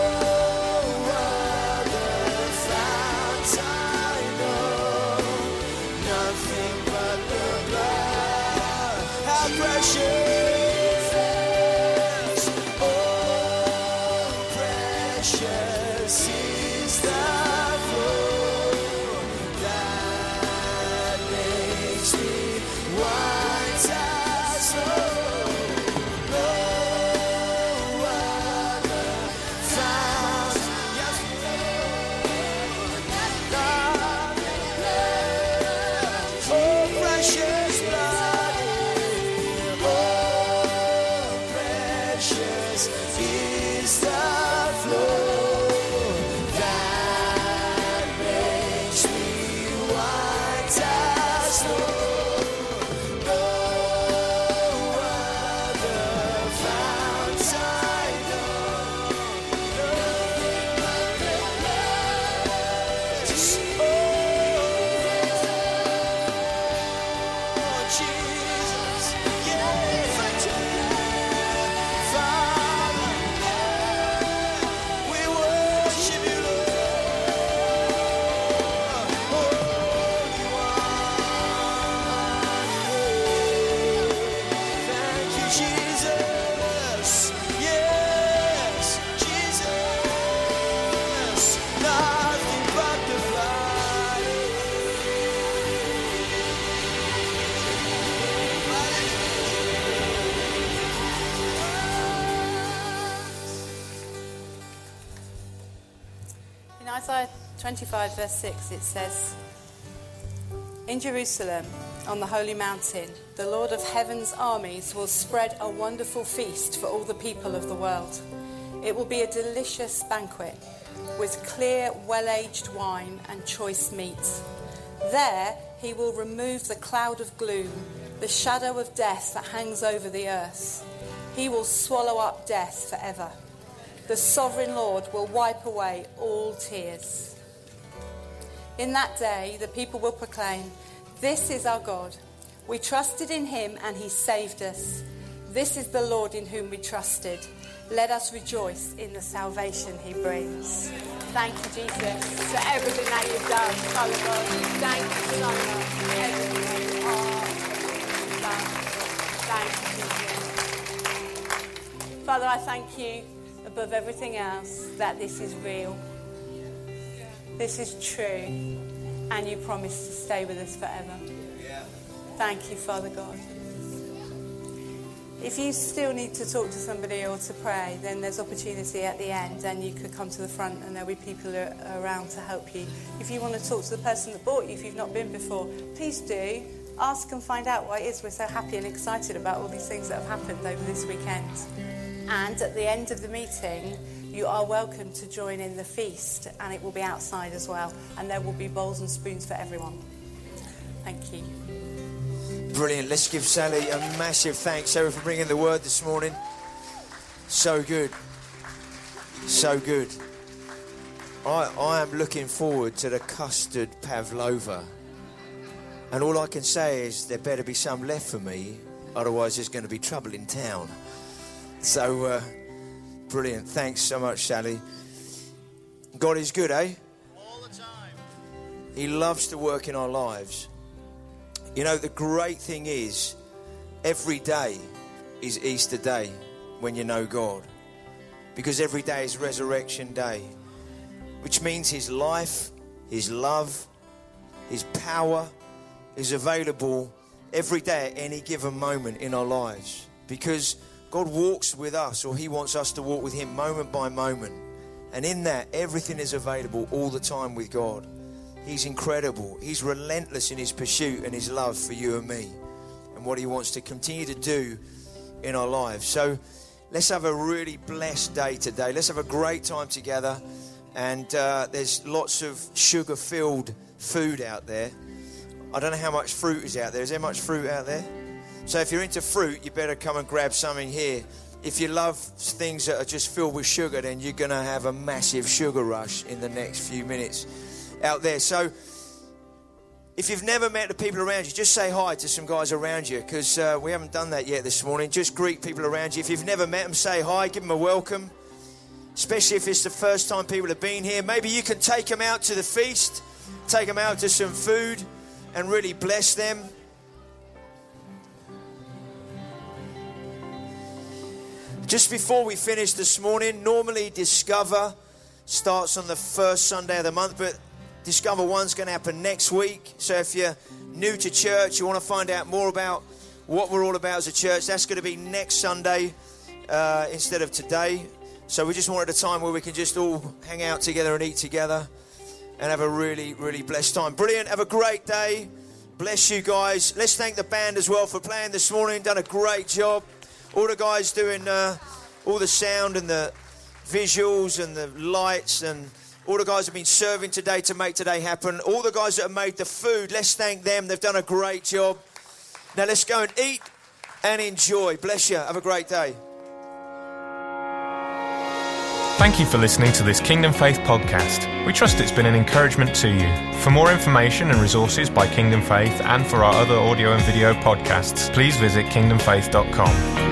other fount I know. Nothing but the blood. How precious. Oh, precious is the flow that makes me white as snow. No other fount. Yes, oh, precious blood. Oh, precious is the flow that makes me white as snow. No other fount I know. Isaiah 25 verse 6 it says, "In Jerusalem, on the holy mountain, the Lord of heaven's armies will spread a wonderful feast for all the people of the world. It will be a delicious banquet with clear, well-aged wine and choice meats. There he will remove the cloud of gloom, the shadow of death that hangs over the earth. He will swallow up death forever. The sovereign Lord will wipe away all tears. In that day, the people will proclaim, 'This is our God. We trusted in him and he saved us. This is the Lord in whom we trusted. Let us rejoice in the salvation he brings.'" Thank you, Jesus, for everything that you've done, Father God. Thank you so much for everything that you are done. Thank you, Jesus. Father, I thank you above everything else that this is real. This is true. And you promise to stay with us forever. Thank you, Father God. If you still need to talk to somebody or to pray, then there's opportunity at the end, and you could come to the front and there'll be people around to help you. If you want to talk to the person that bought you, if you've not been before, please do. Ask and find out why it is we're so happy and excited about all these things that have happened over this weekend. And at the end of the meeting, you are welcome to join in the feast, and it will be outside as well, and there will be bowls and spoons for everyone. Thank you. Brilliant. Let's give Sally a massive thanks, Sarah, for bringing the word this morning. So good. So good. I am looking forward to the custard pavlova. And all I can say is there better be some left for me, otherwise there's going to be trouble in town. So, brilliant. Thanks so much, Sally. God is good, eh? All the time. He loves to work in our lives. You know, the great thing is, every day is Easter Day when you know God. Because every day is Resurrection Day. Which means his life, his love, his power is available every day at any given moment in our lives. Because God walks with us, or he wants us to walk with him moment by moment. And in that, everything is available all the time with God. He's incredible. He's relentless in his pursuit and his love for you and me, and what he wants to continue to do in our lives. So let's have a really blessed day today. Let's have a great time together. And there's lots of sugar-filled food out there. I don't know how much fruit is out there. Is there much fruit out there? So if you're into fruit, you better come and grab something here. If you love things that are just filled with sugar, then you're going to have a massive sugar rush in the next few minutes out there. So if you've never met the people around you, just say hi to some guys around you, because we haven't done that yet this morning. Just greet people around you. If you've never met them, say hi, give them a welcome, especially if it's the first time people have been here. Maybe you can take them out to the feast, take them out to some food and really bless them. Just before we finish this morning, normally Discover starts on the first Sunday of the month, but Discover 1's going to happen next week. So if you're new to church, you want to find out more about what we're all about as a church, that's going to be next Sunday instead of today. So we just wanted a time where we can just all hang out together and eat together and have a really, really blessed time. Brilliant. Have a great day. Bless you guys. Let's thank the band as well for playing this morning. Done a great job. All the guys doing all the sound and the visuals and the lights, and all the guys have been serving today to make today happen. All the guys that have made the food, let's thank them. They've done a great job. Now let's go and eat and enjoy. Bless you. Have a great day. Thank you for listening to this Kingdom Faith podcast. We trust it's been an encouragement to you. For more information and resources by Kingdom Faith, and for our other audio and video podcasts, please visit kingdomfaith.com.